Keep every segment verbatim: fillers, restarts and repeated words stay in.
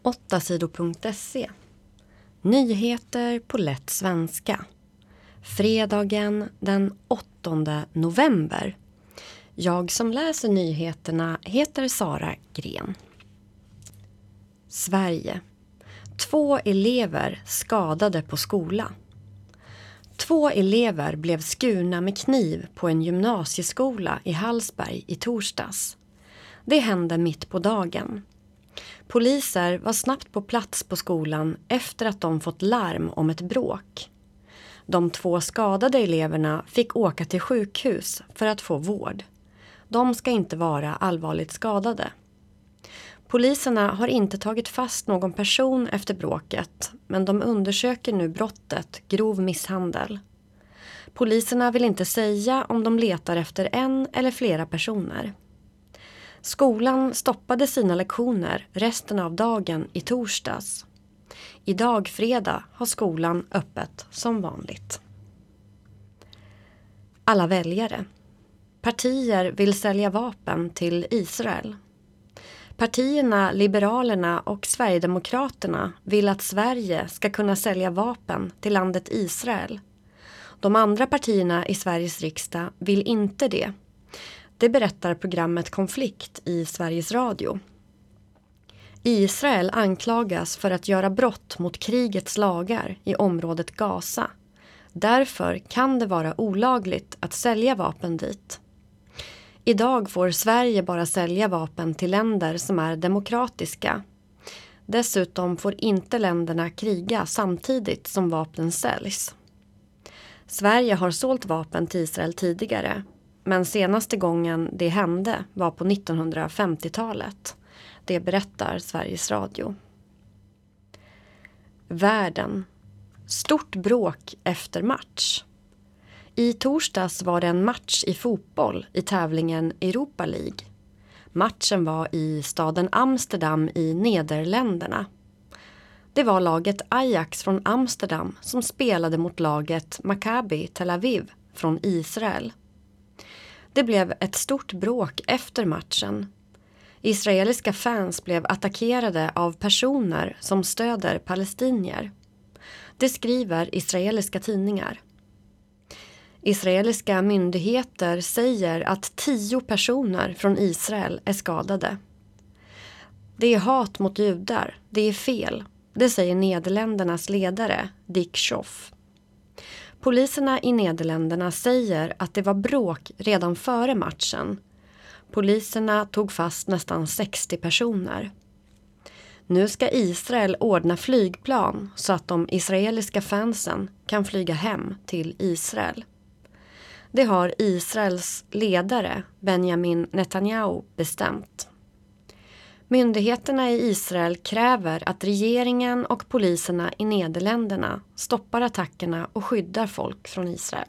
åttasidor punkt se. Nyheter på lätt svenska. Fredagen den åttonde november. Jag som läser nyheterna heter Sara Gren. Sverige. Två elever skadade på skola. Två elever blev skurna med kniv på en gymnasieskola i Hallsberg i torsdags. Det hände mitt på dagen. Poliser var snabbt på plats på skolan efter att de fått larm om ett bråk. De två skadade eleverna fick åka till sjukhus för att få vård. De ska inte vara allvarligt skadade. Poliserna har inte tagit fast någon person efter bråket, men de undersöker nu brottet grov misshandel. Poliserna vill inte säga om de letar efter en eller flera personer. Skolan stoppade sina lektioner resten av dagen i torsdags. Idag fredag har skolan öppet som vanligt. Alla väljare. Partier vill sälja vapen till Israel. Partierna Liberalerna och Sverigedemokraterna vill att Sverige ska kunna sälja vapen till landet Israel. De andra partierna i Sveriges riksdag vill inte det. Det berättar programmet Konflikt i Sveriges Radio. Israel anklagas för att göra brott mot krigets lagar i området Gaza. Därför kan det vara olagligt att sälja vapen dit. Idag får Sverige bara sälja vapen till länder som är demokratiska. Dessutom får inte länderna kriga samtidigt som vapnen säljs. Sverige har sålt vapen till Israel tidigare, men senaste gången det hände var på nittonhundrafemtiotalet. Det berättar Sveriges Radio. Världen. Stort bråk efter match. I torsdags var det en match i fotboll i tävlingen Europa League. Matchen var i staden Amsterdam i Nederländerna. Det var laget Ajax från Amsterdam som spelade mot laget Maccabi Tel Aviv från Israel. Det blev ett stort bråk efter matchen. Israeliska fans blev attackerade av personer som stöder palestinier. Det skriver israeliska tidningar. Israeliska myndigheter säger att tio personer från Israel är skadade. Det är hat mot judar, det är fel. Det säger Nederländernas ledare Dick Schoof. Poliserna i Nederländerna säger att det var bråk redan före matchen. Poliserna tog fast nästan sextio personer. Nu ska Israel ordna flygplan så att de israeliska fansen kan flyga hem till Israel. Det har Israels ledare Benjamin Netanyahu bestämt. Myndigheterna i Israel kräver att regeringen och poliserna i Nederländerna stoppar attackerna och skyddar folk från Israel.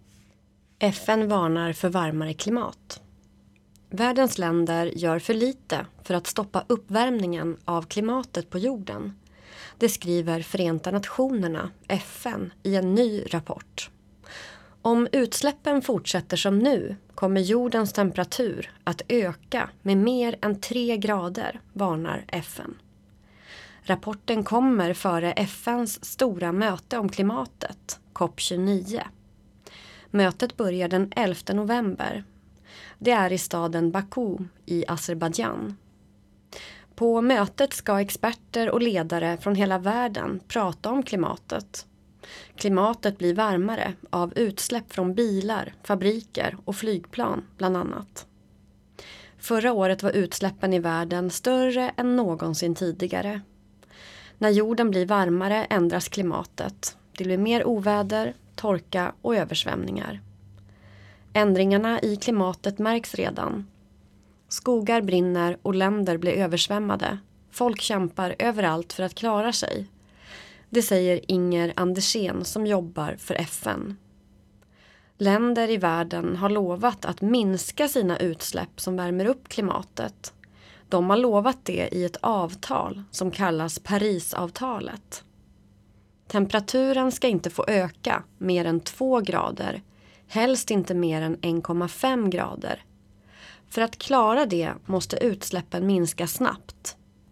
F N varnar för varmare klimat. Världens länder gör för lite för att stoppa uppvärmningen av klimatet på jorden. Det skriver Förenta nationerna, F N, i en ny rapport. Om utsläppen fortsätter som nu kommer jordens temperatur att öka med mer än tre grader, varnar F N. Rapporten kommer före F N:s stora möte om klimatet, COP tjugonio. Mötet börjar den elfte november. Det är i staden Baku i Azerbaijan. På mötet ska experter och ledare från hela världen prata om klimatet. Klimatet blir varmare av utsläpp från bilar, fabriker och flygplan bland annat. Förra året var utsläppen i världen större än någonsin tidigare. När jorden blir varmare ändras klimatet. Det blir mer oväder, torka och översvämningar. Ändringarna i klimatet märks redan. Skogar brinner och länder blir översvämmade. Folk kämpar överallt för att klara sig. Det säger Inger Andersén som jobbar för F N. Länder i världen har lovat att minska sina utsläpp som värmer upp klimatet. De har lovat det i ett avtal som kallas Parisavtalet. Temperaturen ska inte få öka mer än två grader, helst inte mer än en komma fem grader. För att klara det måste utsläppen minska snabbt.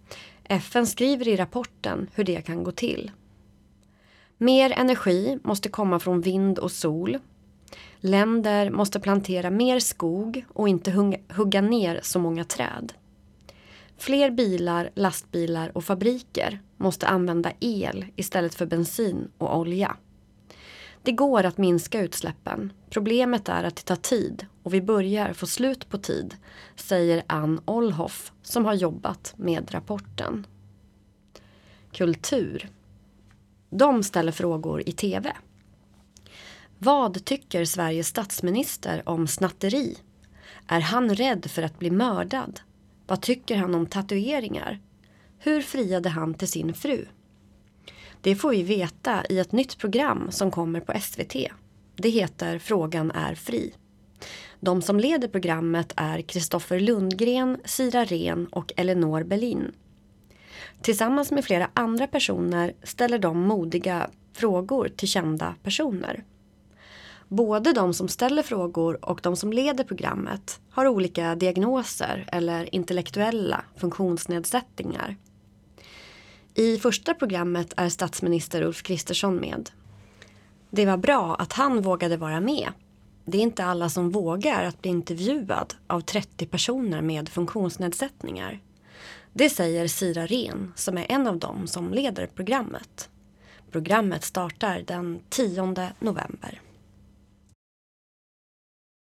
F N skriver i rapporten hur det kan gå till. Mer energi måste komma från vind och sol. Länder måste plantera mer skog och inte hugga ner så många träd. Fler bilar, lastbilar och fabriker måste använda el istället för bensin och olja. Det går att minska utsläppen. Problemet är att det tar tid och vi börjar få slut på tid, säger Ann Ollhoff som har jobbat med rapporten. Kultur. De ställer frågor i tv. Vad tycker Sveriges statsminister om snatteri? Är han rädd för att bli mördad? Vad tycker han om tatueringar? Hur friade han till sin fru? Det får vi veta i ett nytt program som kommer på S V T. Det heter Frågan är fri. De som leder programmet är Kristoffer Lundgren, Sira Rehn och Elinor Berlin. Tillsammans med flera andra personer ställer de modiga frågor till kända personer. Både de som ställer frågor och de som leder programmet har olika diagnoser eller intellektuella funktionsnedsättningar. I första programmet är statsminister Ulf Kristersson med. Det var bra att han vågade vara med. Det är inte alla som vågar att bli intervjuad av trettio personer med funktionsnedsättningar. Det säger Sira Rehn som är en av dem som leder programmet. Programmet startar den tionde november.